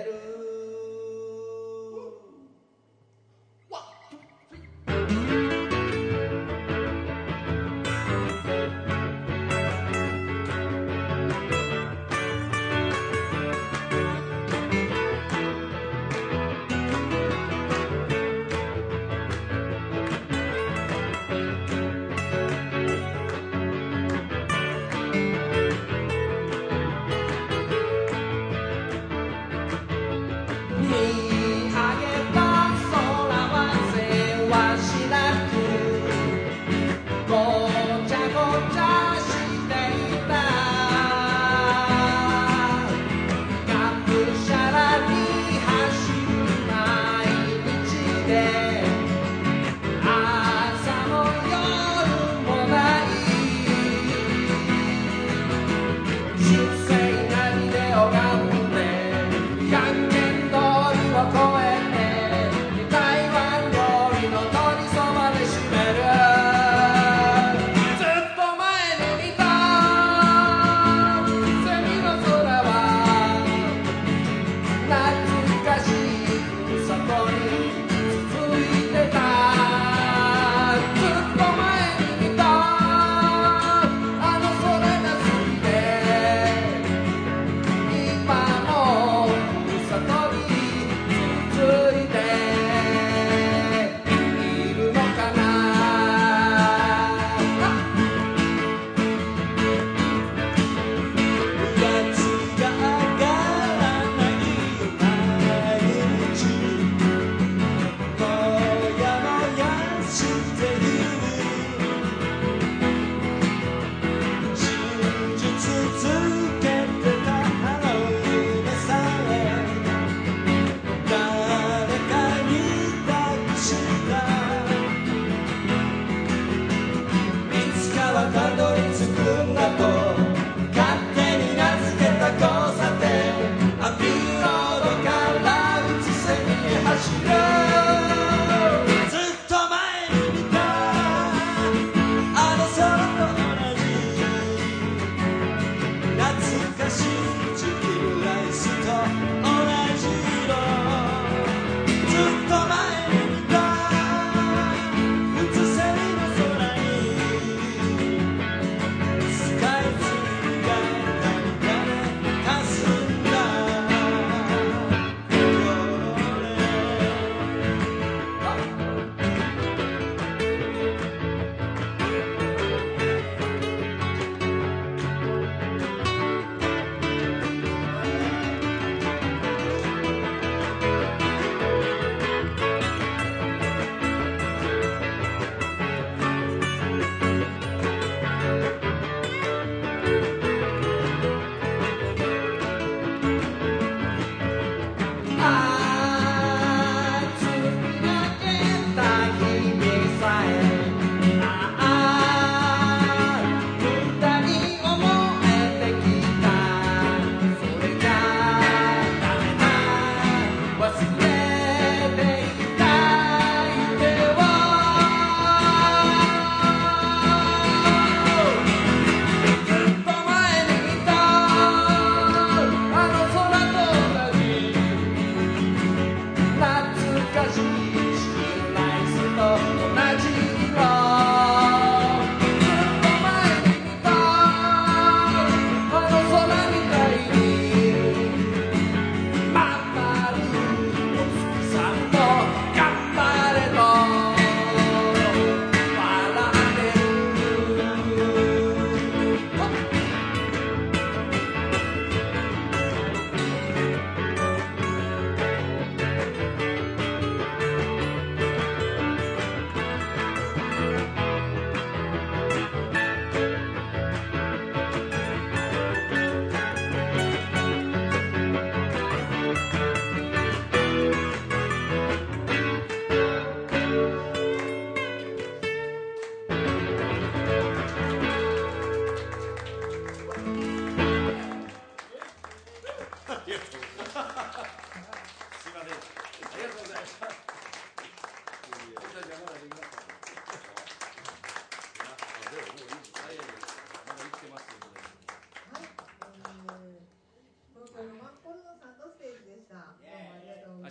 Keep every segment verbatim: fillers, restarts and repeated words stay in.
る。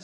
した。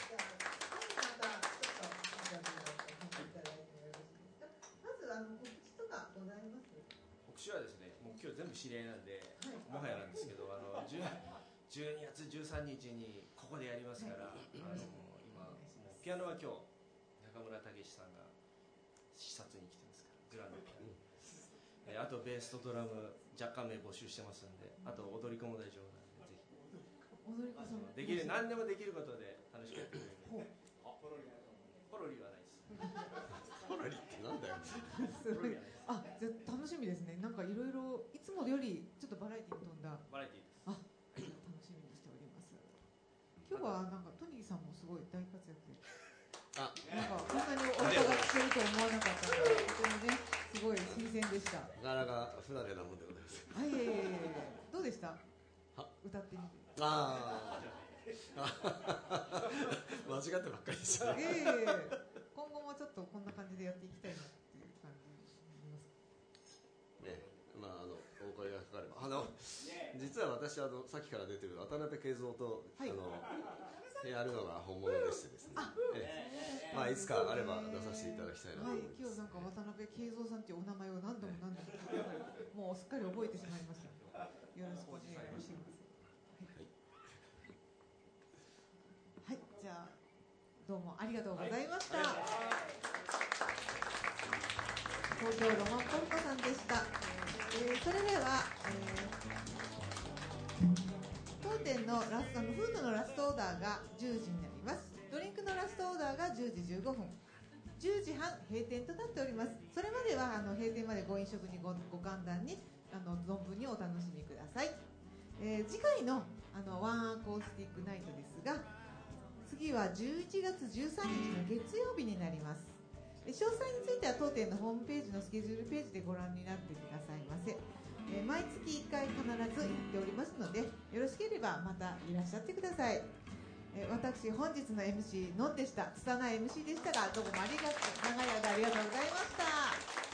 告知はですね、もう今日全部知り合いなんで、もはやなんですけど、あのじゅうにがつじゅうさんにちにここでやりますから、あの今もうピアノは今日中村武史さんが視察に来てますから、グランドピアノ、えー、あとベースとドラム若干名募集してますんで、あと踊り子も大丈夫なんで、ぜひ踊り子さんできる、何でもできることで楽しくやってくれる。ポロリはないです。 ポロリってなんだよ。 あ、じゃあ楽しみですね。なんかいろいろいつもよりちょっとバラエティに富んだ。 バラエティです。 あ、楽しみにしております。今日はなんかトニーさんもすごい大活躍で。あ、なんかこんなにお伺いしてると思わなかったので、とてもねすごい新鮮でした。 なかなか不慣れなもんでございます。 はい、ええ、どうでした？歌ってみて。 ああ。間違ってばっかりでしたね。 えー、今後もちょっとこんな感じでやっていきたいなっていう感じですね。 まああのお声がかかれば、あの実は私あのさっきから出てる渡辺圭三と、はい、あのやるのが本物でしてですね。あ、ええ、まあいつかあれば出させていただきたいなと思います。はい、 今日なんか渡辺圭三さんっていうお名前を何度も何度も聞いて、もうすっかり覚えてしまいました。よろしくお願いします。はい。はい、じゃあどうもありがとうございました。はい、東京ロマンポルコさんでした。えー、それでは、えー、当店のラストのフードのラストオーダーがじゅうじになります。ドリンクのラストオーダーがじゅうじじゅうごふん、じゅうじはん閉店となっております。それまではあの閉店までご飲食に ご, ご歓談にあの存分にお楽しみください。えー、次回のあのワンアコースティックナイトですが、次はじゅういちがつじゅうさんにちの月曜日になります。詳細については当店のホームページのスケジュールページでご覧になってくださいませ。えー、毎月いっかい必ずやっておりますので、よろしければまたいらっしゃってください。えー、私本日の エムシー のんでした。拙い エムシー でしたが、どうもありがとう、長い間ありがとうございました。